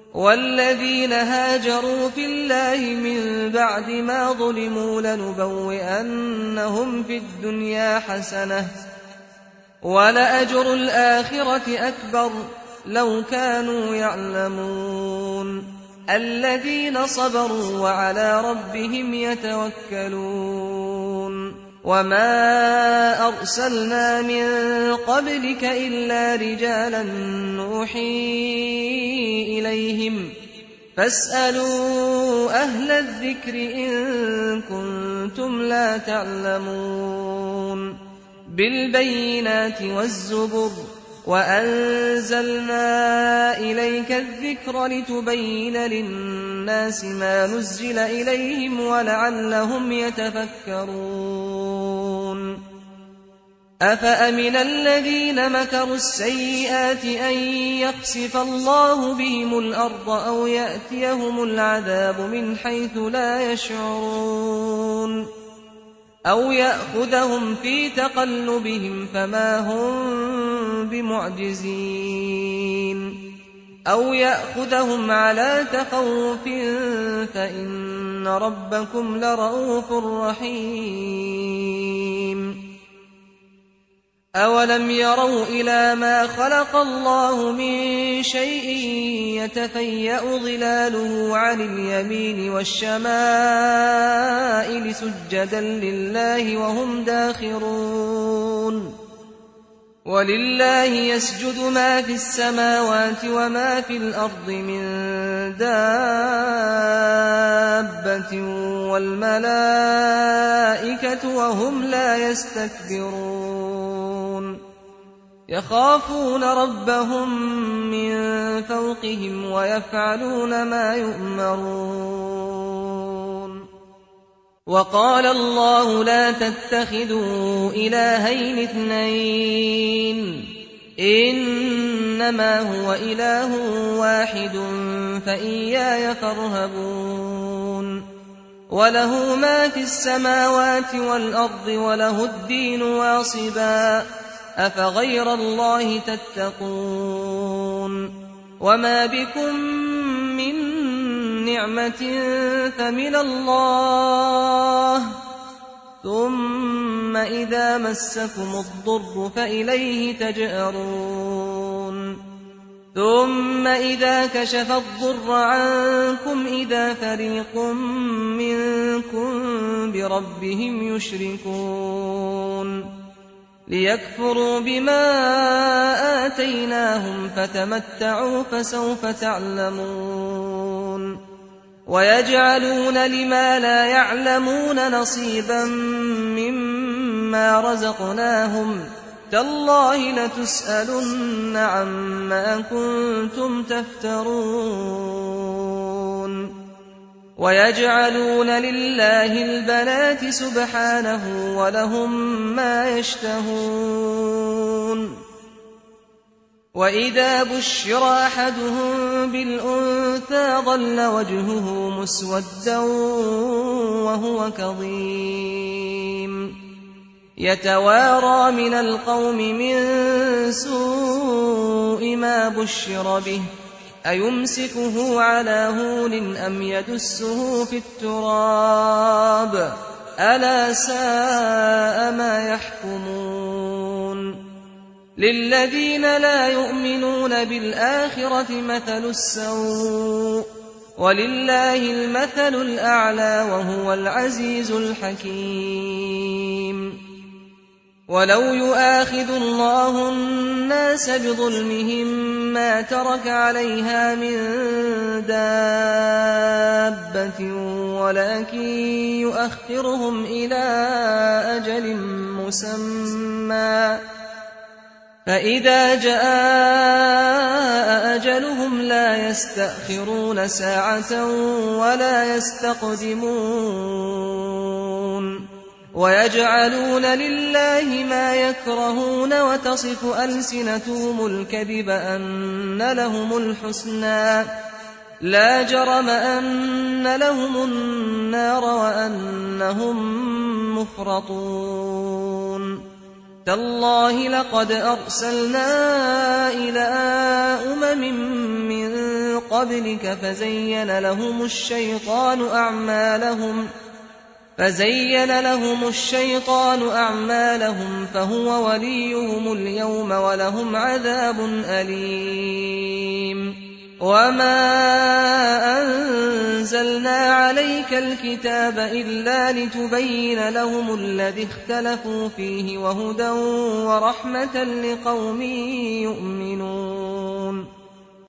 والذين هاجروا في الله من بعد ما ظلموا لنبوئنهم في الدنيا حسنة ولأجر الآخرة أكبر لو كانوا يعلمون الذين صبروا وعلى ربهم يتوكلون وما أرسلنا من قبلك إلا رجالا نوحي إليهم فاسألوا أهل الذكر إن كنتم لا تعلمون بالبينات والزبر وأنزلنا إليك الذكر لتبين للناس ما نزل إليهم ولعلهم يتفكرون أفأمن الذين مكروا السيئات أن يخسف الله بهم الأرض أو يأتيهم العذاب من حيث لا يشعرون أو يأخذهم في تقلبهم فما هم بمعجزين أو يأخذهم على تخوف فإن ربكم لرؤوف رحيم أولم يروا إلى ما خلق الله من شيء يتفيأ ظلاله عن اليمين والشمائل سجدا لله وهم داخرون ولله يسجد ما في السماوات وما في الأرض من دابة والملائكة وهم لا يستكبرون يخافون ربهم من فوقهم ويفعلون ما يؤمرون وقال الله لا تتخذوا إلهين اثنين إنما هو إله واحد فإياي فارهبون وله ما في السماوات والأرض وله الدين واصبا أفغير الله تتقون وما بكم من نعمة فمن الله ثم إذا مسكم الضر فإليه تجأرون ثم إذا كشف الضر عنكم إذا فريق منكم بربهم يشركون ليكفروا بما آتيناهم فتمتعوا فسوف تعلمون ويجعلون لما لا يعلمون نصيبا مما رزقناهم تالله لتسألن عما كنتم تفترون ويجعلون لله البنات سبحانه ولهم ما يشتهون وإذا بشر أحدهم بالأنثى ظل وجهه مسودا وهو كظيم يتوارى من القوم من سوء ما بشر به أيمسكه على هون أم يدسه في التراب ألا ساء ما يحكمون للذين لا يؤمنون بالآخرة مثل السوء ولله المثل الأعلى وهو العزيز الحكيم ولو يؤاخذ الله الناس بظلمهم ما ترك عليها من دابة ولكن يؤخرهم إلى أجل مسمى فإذا جاء أجلهم لا يستأخرون ساعة ولا يستقدمون ويجعلون لله ما يكرهون وتصف ألسنتهم الكذب أن لهم الحسنى لا جرم أن لهم النار وأنهم مفرطون تالله لقد أرسلنا إلى أمم من قبلك فزين لهم الشيطان أعمالهم فهو وليهم اليوم ولهم عذاب أليم وما أنزلنا عليك الكتاب إلا لتبين لهم الذي اختلفوا فيه وهدى ورحمة لقوم يؤمنون